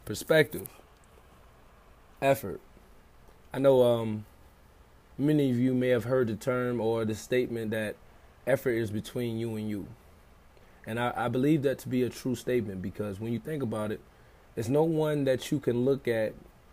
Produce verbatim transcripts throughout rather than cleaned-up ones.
Perspective, effort. I know um, many of you may have heard the term or the statement that effort is between you and you. And I, I believe that to be a true statement because when you think about it, there's no one that you can look at,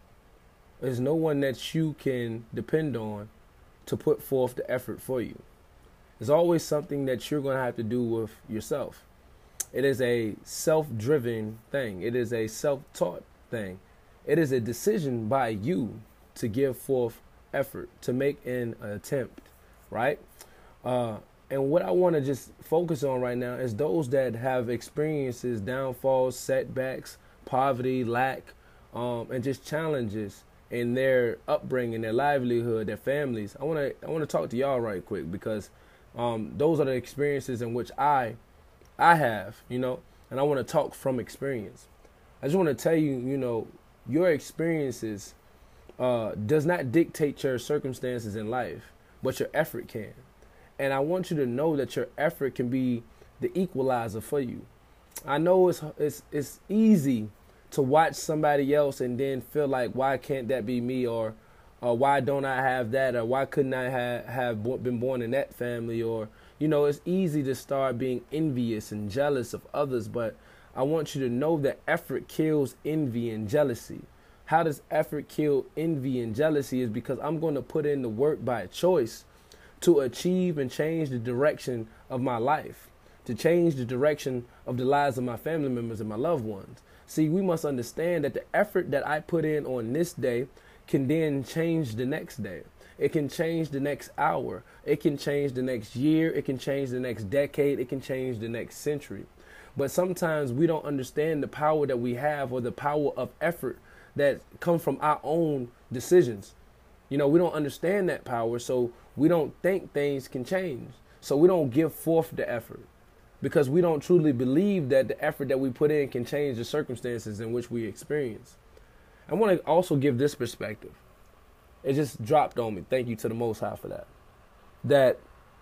there's no one that you can depend on to put forth the effort for you. There's always something that you're going to have to do with yourself. It is a self-driven thing. It is a self-taught thing. It is a decision by you to give forth effort, to make an attempt, right? Uh, and what I want to just focus on right now is those that have experiences, downfalls, setbacks, poverty, lack, um, and just challenges in their upbringing, their livelihood, their families. I want to I want to talk to y'all right quick because um, those are the experiences in which I I have, you know, and I want to talk from experience. I just want to tell you, you know, your experiences uh, does not dictate your circumstances in life, but your effort can. And I want you to know that your effort can be the equalizer for you. I know it's it's it's easy to watch somebody else and then feel like, why can't that be me? Or, or why don't I have that? Or why couldn't I have, have been born in that family? Or, you know, it's easy to start being envious and jealous of others. But I want you to know that effort kills envy and jealousy. How does effort kill envy and jealousy? Is because I'm going to put in the work by choice to achieve and change the direction of my life, to change the direction of the lives of my family members and my loved ones. See, we must understand that the effort that I put in on this day can then change the next day. It can change the next hour. It can change the next year. It can change the next decade. It can change the next century. But sometimes we don't understand the power that we have or the power of effort that come from our own decisions. You know, we don't understand that power, so we don't think things can change. So we don't give forth the effort because we don't truly believe that the effort that we put in can change the circumstances in which we experience. I want to also give this perspective. It just dropped on me. Thank you to the Most High for that. That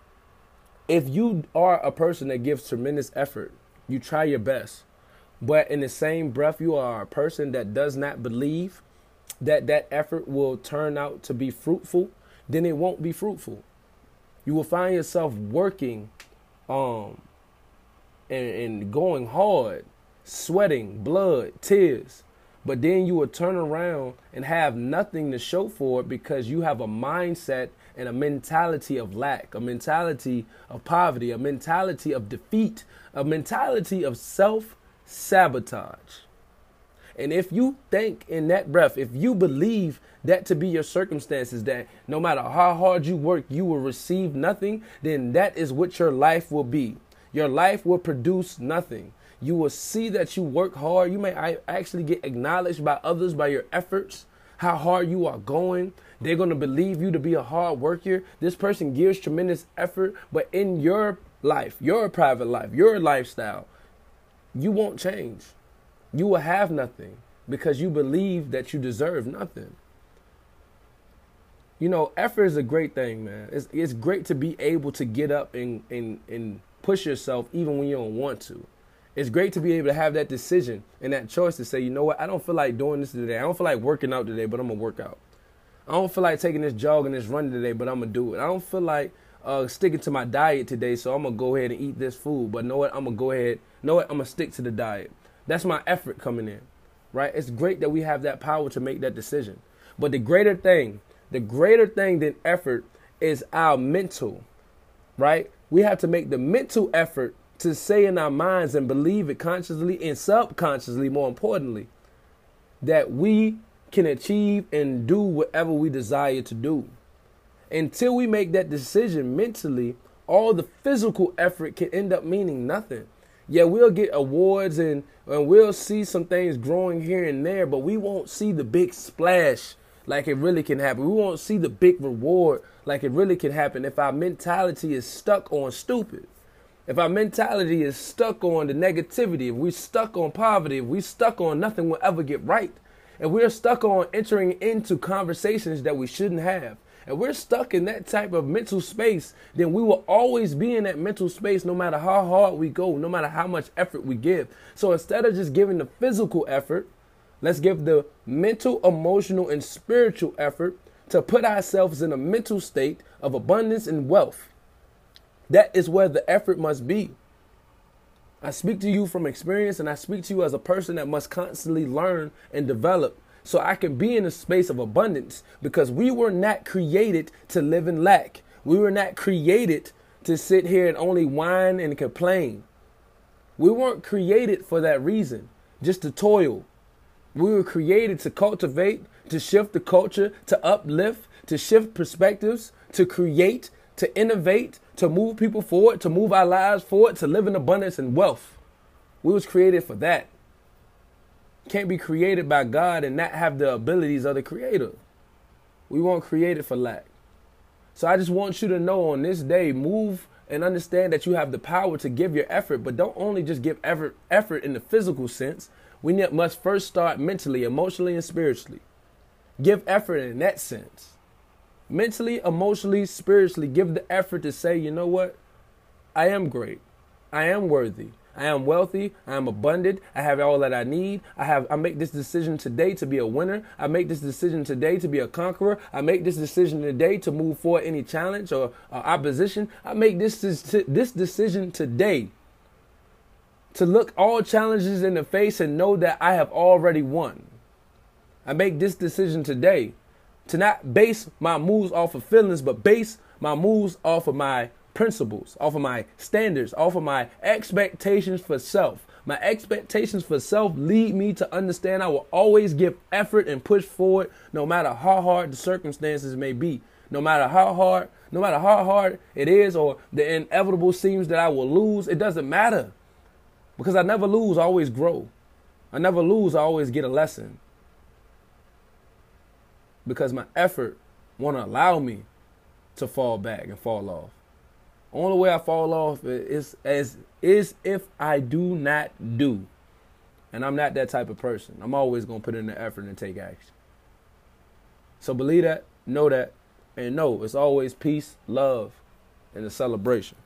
if you are a person that gives tremendous effort, you try your best, but in the same breath, you are a person that does not believe that that effort will turn out to be fruitful, then it won't be fruitful. You will find yourself working um, and, and going hard, sweating, blood, tears, but then you will turn around and have nothing to show for it because you have a mindset and a mentality of lack, a mentality of poverty, a mentality of defeat, a mentality of self-sabotage. And if you think in that breath, if you believe that to be your circumstances, that no matter how hard you work, you will receive nothing, then that is what your life will be. Your life will produce nothing. You will see that you work hard. You may actually get acknowledged by others by your efforts, how hard you are going. They're going to believe you to be a hard worker. This person gives tremendous effort, but in your life, your private life, your lifestyle, you won't change. You will have nothing because you believe that you deserve nothing. You know, effort is a great thing, man. It's, it's great to be able to get up and, and, and push yourself even when you don't want to. It's great to be able to have that decision and that choice to say, you know what, I don't feel like doing this today. I don't feel like working out today, but I'm going to work out. I don't feel like taking this jog and this run today, but I'm going to do it. I don't feel like uh, sticking to my diet today, so I'm going to go ahead and eat this food. But know what, I'm going to go ahead, know what, I'm going to stick to the diet. That's my effort coming in, right? It's great that we have that power to make that decision. But the greater thing, the greater thing than effort is our mental, right? We have to make the mental effort to say in our minds and believe it consciously and subconsciously, more importantly, that we can achieve and do whatever we desire to do. Until we make that decision mentally, all the physical effort can end up meaning nothing. Yeah, we'll get awards and, and we'll see some things growing here and there, but we won't see the big splash like it really can happen. We won't see the big reward like it really can happen if our mentality is stuck on stupid. If our mentality is stuck on the negativity, if we're stuck on poverty, if we're stuck on nothing will ever get right, if we're stuck on entering into conversations that we shouldn't have, and we're stuck in that type of mental space, then we will always be in that mental space no matter how hard we go, no matter how much effort we give. So instead of just giving the physical effort, Let's give the mental, emotional, and spiritual effort to put ourselves in a mental state of abundance and wealth. That is where the effort must be. I speak to you from experience, and I speak to you as a person that must constantly learn and develop so I can be in a space of abundance, because we were not created to live in lack. We were not created to sit here and only whine and complain. We weren't created for that reason, just to toil. We were created to cultivate, to shift the culture, to uplift, to shift perspectives, to create, to innovate, to move people forward, to move our lives forward, to live in abundance and wealth. We was created for that. Can't be created by God and not have the abilities of the Creator. We weren't created for lack. So I just want you to know on this day, move and understand that you have the power to give your effort, but don't only just give effort, effort in the physical sense. We must first start mentally, emotionally, and spiritually. Give effort in that sense. Mentally, emotionally, spiritually, give the effort to say, you know what? I am great. I am worthy. I am wealthy. I am abundant. I have all that I need. I have. I make this decision today to be a winner. I make this decision today to be a conqueror. I make this decision today to move forward any challenge or uh, opposition. I make this this decision today to look all challenges in the face and know that I have already won. I make this decision today to not base my moves off of feelings, but base my moves off of my principles, off of my standards, off of my expectations for self. My expectations for self lead me to understand I will always give effort and push forward no matter how hard the circumstances may be. No matter how hard, no matter how hard it is or the inevitable seems that I will lose, it doesn't matter. Because I never lose, I always grow. I never lose, I always get a lesson. Because my effort won't allow me to fall back and fall off. Only way I fall off is as is if I do not do. And I'm not that type of person. I'm always going to put in the effort and take action. So believe that, know that, and know it's always peace, love, and a celebration.